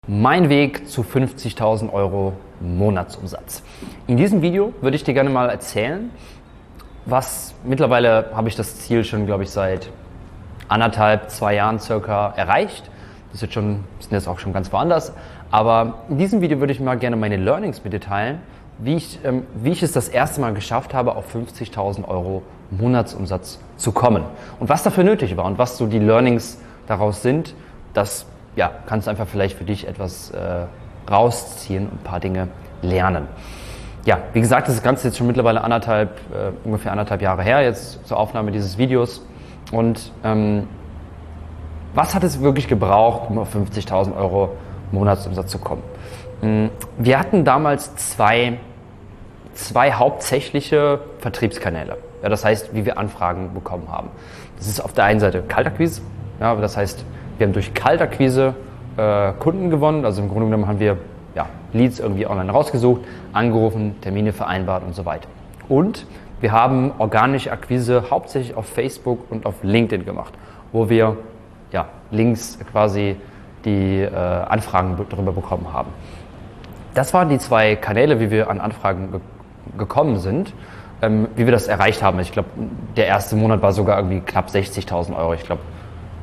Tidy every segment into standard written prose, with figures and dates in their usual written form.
Mein Weg zu 50.000 Euro Monatsumsatz. In diesem Video würde ich dir gerne mal erzählen, mittlerweile habe ich das Ziel schon, glaube ich, seit 2 Jahren circa erreicht. Sind jetzt auch schon ganz woanders. Aber in diesem Video würde ich mal gerne meine Learnings mit dir teilen, wie ich es das erste Mal geschafft habe, auf 50.000 Euro Monatsumsatz zu kommen. Und was dafür nötig war und was so die Learnings daraus sind, das kannst du einfach vielleicht für dich etwas rausziehen und ein paar Dinge lernen. Ja, wie gesagt, das Ganze ist jetzt schon mittlerweile ungefähr anderthalb Jahre her, jetzt zur Aufnahme dieses Videos. Und was hat es wirklich gebraucht, um auf 50.000 Euro Monatsumsatz zu kommen? Wir hatten damals zwei hauptsächliche Vertriebskanäle. Ja, das heißt, wie wir Anfragen bekommen haben. Das ist auf der einen Seite Kaltakquise. Ja, das heißt, wir haben durch Kaltakquise Kunden gewonnen. Also im Grunde genommen haben wir Leads irgendwie online rausgesucht, angerufen, Termine vereinbart und so weiter. Und wir haben organische Akquise hauptsächlich auf Facebook und auf LinkedIn gemacht, wo wir links quasi die Anfragen darüber bekommen haben. Das waren die zwei Kanäle, wie wir an Anfragen gekommen sind, wie wir das erreicht haben. Ich glaube, der erste Monat war sogar irgendwie knapp 60.000 Euro. Ich glaube,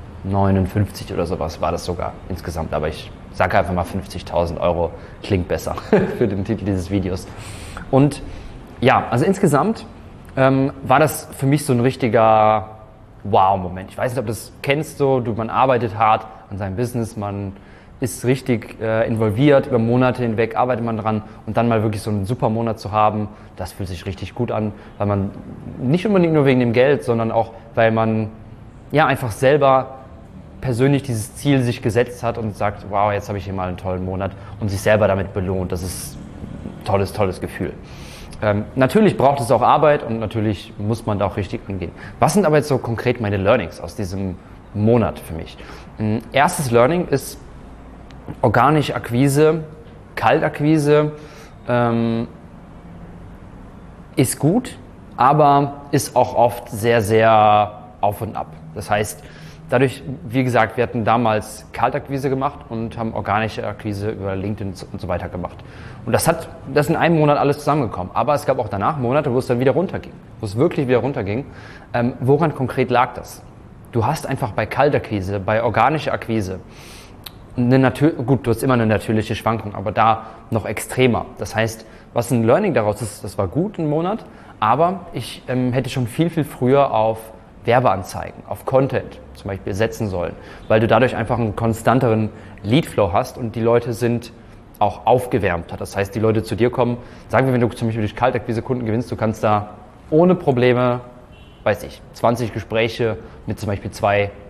59 oder sowas war das sogar insgesamt. Aber ich sage einfach mal 50.000 Euro, klingt besser für den Titel dieses Videos. Und also insgesamt war das für mich so ein richtiger Wow-Moment. Ich weiß nicht, ob du das kennst, man arbeitet hart an seinem Business, man ist richtig involviert, über Monate hinweg arbeitet man dran und dann mal wirklich so einen super Monat zu haben, das fühlt sich richtig gut an, weil man nicht unbedingt nur wegen dem Geld, sondern auch, weil man einfach selber persönlich dieses Ziel sich gesetzt hat und sagt, wow, jetzt habe ich hier mal einen tollen Monat und sich selber damit belohnt. Das ist ein tolles Gefühl. Natürlich braucht es auch Arbeit und natürlich muss man da auch richtig angehen. Was sind aber jetzt so konkret meine Learnings aus diesem Monat für mich? Erstes Learning ist organische Akquise, Kaltakquise ist gut, aber ist auch oft sehr, sehr auf und ab. Das heißt, dadurch, wie gesagt, wir hatten damals Kaltakquise gemacht und haben organische Akquise über LinkedIn und so weiter gemacht. Und das ist in einem Monat alles zusammengekommen. Aber es gab auch danach Monate, wo es dann wieder runterging, wo es wirklich wieder runterging. Woran konkret lag das? Du hast einfach bei Kaltakquise, bei organischer Akquise, du hast immer eine natürliche Schwankung, aber da noch extremer. Das heißt, was ein Learning daraus ist, das war gut einen Monat, aber ich hätte schon viel, viel früher auf Werbeanzeigen, auf Content zum Beispiel setzen sollen, weil du dadurch einfach einen konstanteren Leadflow hast und die Leute sind auch aufgewärmter. Das heißt, die Leute zu dir kommen, sagen wir, wenn du zum Beispiel durch Kaltakquise Kunden gewinnst, du kannst da ohne Probleme, 20 Gespräche mit zum Beispiel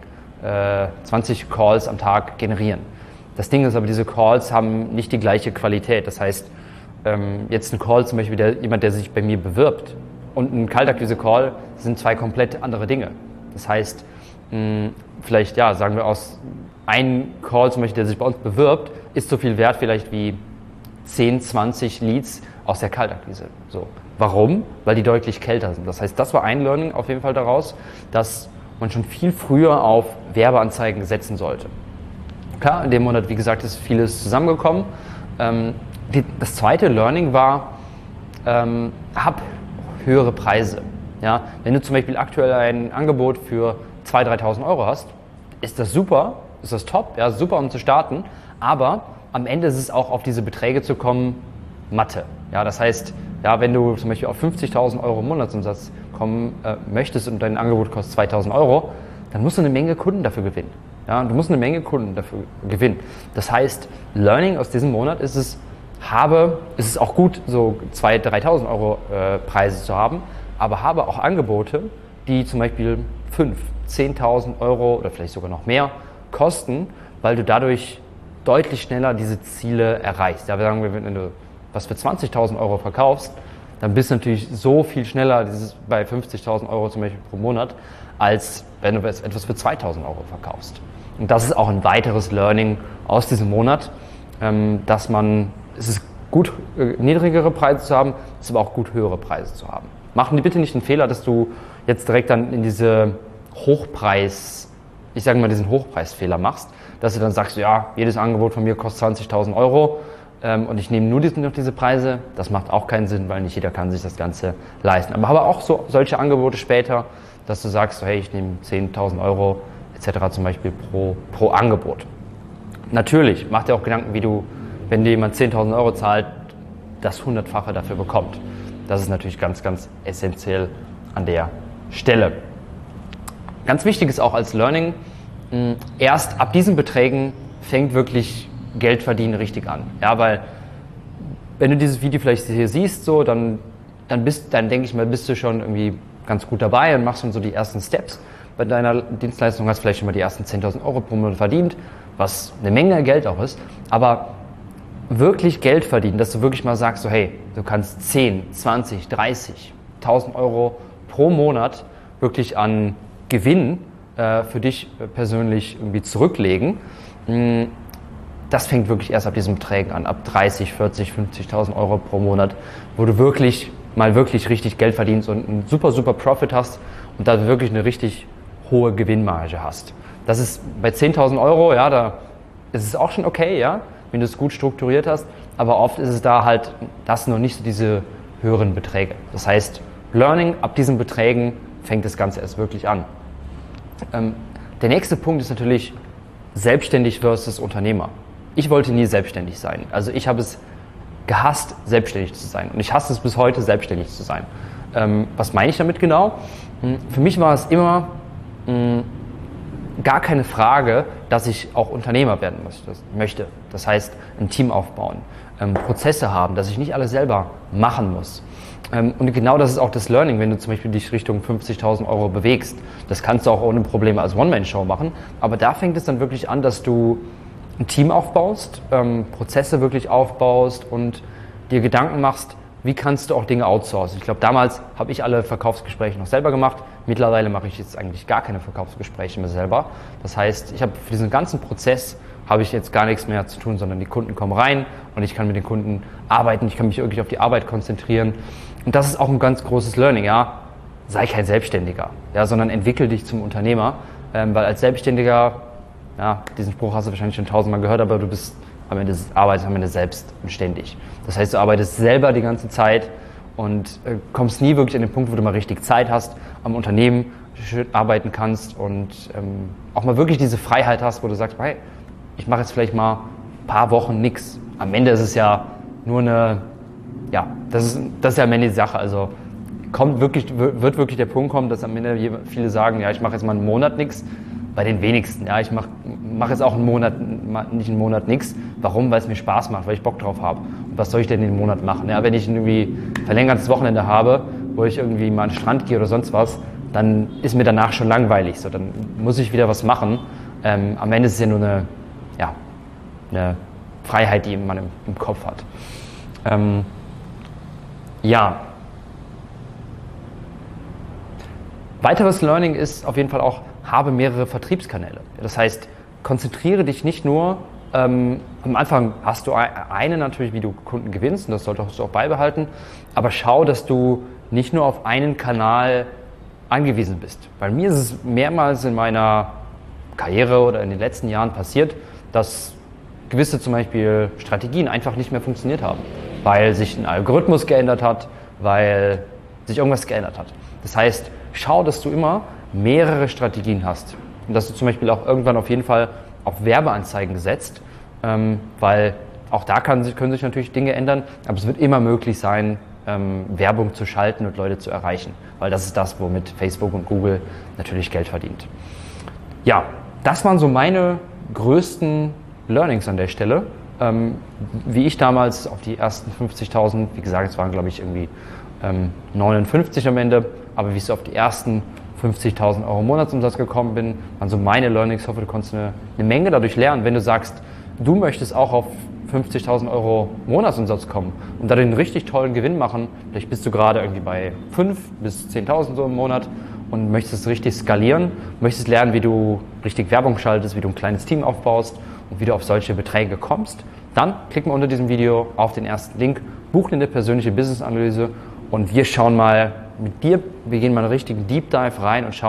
20 Calls am Tag generieren. Das Ding ist aber, diese Calls haben nicht die gleiche Qualität. Das heißt, jetzt ein Call zum Beispiel, jemand, der sich bei mir bewirbt, und ein Kaltakquise-Call sind zwei komplett andere Dinge. Das heißt, vielleicht, sagen wir aus ein Call zum Beispiel, der sich bei uns bewirbt, ist so viel wert vielleicht wie 10, 20 Leads aus der Kaltakquise. So. Warum? Weil die deutlich kälter sind. Das heißt, das war ein Learning auf jeden Fall daraus, dass man schon viel früher auf Werbeanzeigen setzen sollte. Klar, in dem Monat, wie gesagt, ist vieles zusammengekommen. Das zweite Learning war, hab höhere Preise. Ja? Wenn du zum Beispiel aktuell ein Angebot für 2.000, 3.000 Euro hast, ist das super, ist das top, super, um zu starten, aber am Ende ist es auch auf diese Beträge zu kommen, Mathe. Ja? Das heißt, wenn du zum Beispiel auf 50.000 Euro Monatsumsatz kommen möchtest und dein Angebot kostet 2.000 Euro, dann musst du eine Menge Kunden dafür gewinnen. Ja? Du musst eine Menge Kunden dafür gewinnen. Das heißt, Learning aus diesem Monat ist es ist auch gut, so 2.000, 3.000 Euro Preise zu haben, aber habe auch Angebote, die zum Beispiel 5.000, 10.000 Euro oder vielleicht sogar noch mehr kosten, weil du dadurch deutlich schneller diese Ziele erreichst. Ja, wir sagen, wenn du was für 20.000 Euro verkaufst, dann bist du natürlich so viel schneller bei 50.000 Euro zum Beispiel pro Monat, als wenn du etwas für 2.000 Euro verkaufst. Und das ist auch ein weiteres Learning aus diesem Monat, dass es ist gut, niedrigere Preise zu haben, es ist aber auch gut, höhere Preise zu haben. Mach bitte nicht den Fehler, dass du jetzt direkt dann in diese Hochpreis ich sage mal, diesen Hochpreisfehler machst, dass du dann sagst, ja, jedes Angebot von mir kostet 20.000 Euro und ich nehme nur noch diese Preise. Das macht auch keinen Sinn, weil nicht jeder kann sich das Ganze leisten. Aber auch solche Angebote später, dass du sagst, so, hey, ich nehme 10.000 Euro etc. zum Beispiel pro Angebot. Natürlich, mach dir auch Gedanken, wie du, wenn dir jemand 10.000 Euro zahlt, das 100-fache dafür bekommt. Das ist natürlich ganz, ganz essentiell an der Stelle. Ganz wichtig ist auch als Learning, erst ab diesen Beträgen fängt wirklich Geld verdienen richtig an. Ja, weil wenn du dieses Video vielleicht hier siehst, so, dann denke ich mal, bist du schon irgendwie ganz gut dabei und machst schon so die ersten Steps bei deiner Dienstleistung, hast vielleicht schon mal die ersten 10.000 Euro pro Monat verdient, was eine Menge Geld auch ist. Aber wirklich Geld verdienen, dass du wirklich mal sagst, so, hey, du kannst 10, 20, 30.000 Euro pro Monat wirklich an Gewinn für dich persönlich irgendwie zurücklegen. Das fängt wirklich erst ab diesen Beträgen an, ab 30, 40, 50.000 Euro pro Monat, wo du wirklich richtig Geld verdienst und einen super, super Profit hast und da wirklich eine richtig hohe Gewinnmarge hast. Das ist bei 10.000 Euro, ja, da ist es auch schon okay, ja, wenn du es gut strukturiert hast, aber oft ist es da halt, das noch nicht so diese höheren Beträge. Das heißt, Learning, ab diesen Beträgen fängt das Ganze erst wirklich an. Der nächste Punkt ist natürlich selbstständig versus Unternehmer. Ich wollte nie selbstständig sein. Also ich habe es gehasst, selbstständig zu sein. Und ich hasse es bis heute, selbstständig zu sein. Was meine ich damit genau? Für mich war es immer gar keine Frage, dass ich auch Unternehmer werden möchte. Das heißt, ein Team aufbauen, Prozesse haben, dass ich nicht alles selber machen muss. Und genau das ist auch das Learning, wenn du zum Beispiel dich Richtung 50.000 Euro bewegst. Das kannst du auch ohne Probleme als One-Man-Show machen. Aber da fängt es dann wirklich an, dass du ein Team aufbaust, Prozesse wirklich aufbaust und dir Gedanken machst, wie kannst du auch Dinge outsourcen. Ich glaube, damals habe ich alle Verkaufsgespräche noch selber gemacht. Mittlerweile mache ich jetzt eigentlich gar keine Verkaufsgespräche mehr selber. Das heißt, ich habe für diesen ganzen Prozess habe ich jetzt gar nichts mehr zu tun, sondern die Kunden kommen rein und ich kann mit den Kunden arbeiten, ich kann mich wirklich auf die Arbeit konzentrieren. Und das ist auch ein ganz großes Learning, ja. Sei kein Selbstständiger, ja, sondern entwickel dich zum Unternehmer, weil als Selbstständiger, ja, diesen Spruch hast du wahrscheinlich schon 1000-mal gehört, aber du bist arbeitest am Ende selbstständig. Das heißt, du arbeitest selber die ganze Zeit und kommst nie wirklich an den Punkt, wo du mal richtig Zeit hast, am Unternehmen arbeiten kannst und auch mal wirklich diese Freiheit hast, wo du sagst, hey, ich mache jetzt vielleicht mal ein paar Wochen nichts. Am Ende ist es ja nur eine, ja, das ist ja am Ende die Sache. Also wird wirklich der Punkt kommen, dass am Ende viele sagen, ja, ich mache jetzt mal einen Monat nichts. Bei den wenigsten, ja, ich mache jetzt auch nicht einen Monat nichts. Warum? Weil es mir Spaß macht, weil ich Bock drauf habe. Und was soll ich denn in den Monat machen? Ja, wenn ich irgendwie ein verlängertes Wochenende habe, wo ich irgendwie mal an den Strand gehe oder sonst was, dann ist mir danach schon langweilig. So, dann muss ich wieder was machen. Am Ende ist es ja nur eine Freiheit, die man im Kopf hat. Ja. Weiteres Learning ist auf jeden Fall auch, habe mehrere Vertriebskanäle. Das heißt, konzentriere dich nicht nur, am Anfang hast du einen natürlich, wie du Kunden gewinnst, und das solltest du auch beibehalten, aber schau, dass du nicht nur auf einen Kanal angewiesen bist. Bei mir ist es mehrmals in meiner Karriere oder in den letzten Jahren passiert, dass gewisse zum Beispiel Strategien einfach nicht mehr funktioniert haben, weil sich ein Algorithmus geändert hat, weil sich irgendwas geändert hat. Das heißt, schau, dass du immer mehrere Strategien hast und dass du zum Beispiel auch irgendwann auf jeden Fall auf Werbeanzeigen setzt, weil auch da können sich natürlich Dinge ändern, aber es wird immer möglich sein, Werbung zu schalten und Leute zu erreichen, weil das ist das, womit Facebook und Google natürlich Geld verdient. Ja, das waren so meine größten Learnings an der Stelle, wie ich damals auf die ersten 50.000, wie gesagt, es waren glaube ich irgendwie 59 am Ende, aber wie ich so auf die ersten 50.000 Euro Monatsumsatz gekommen bin, waren so meine Learnings. Ich hoffe, du konntest eine Menge dadurch lernen. Wenn du sagst, du möchtest auch auf 50.000 Euro Monatsumsatz kommen und dadurch einen richtig tollen Gewinn machen, vielleicht bist du gerade irgendwie bei 5.000 bis 10.000 so im Monat und möchtest richtig skalieren, möchtest lernen, wie du richtig Werbung schaltest, wie du ein kleines Team aufbaust und wie du auf solche Beträge kommst, dann klick mal unter diesem Video auf den ersten Link, buch dir eine persönliche Business-Analyse und wir schauen mal mit dir, wir gehen mal einen richtigen Deep Dive rein und schauen,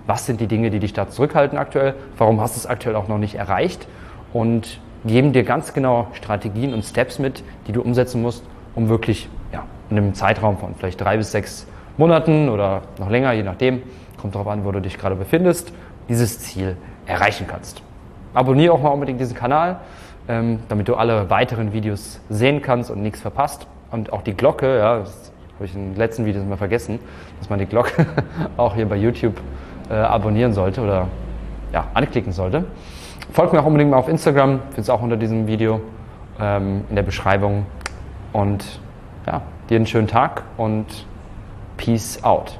was sind die Dinge, die dich da zurückhalten aktuell, warum hast du es aktuell auch noch nicht erreicht und geben dir ganz genau Strategien und Steps mit, die du umsetzen musst, um wirklich in einem Zeitraum von vielleicht 3 bis 6 Monaten oder noch länger, je nachdem, kommt darauf an, wo du dich gerade befindest, dieses Ziel erreichen kannst. Abonniere auch mal unbedingt diesen Kanal, damit du alle weiteren Videos sehen kannst und nichts verpasst. Und auch die Glocke, das habe ich in den letzten Videos immer vergessen, dass man die Glocke auch hier bei YouTube abonnieren sollte oder anklicken sollte. Folgt mir auch unbedingt mal auf Instagram, findest du auch unter diesem Video in der Beschreibung. Und dir einen schönen Tag und Peace out.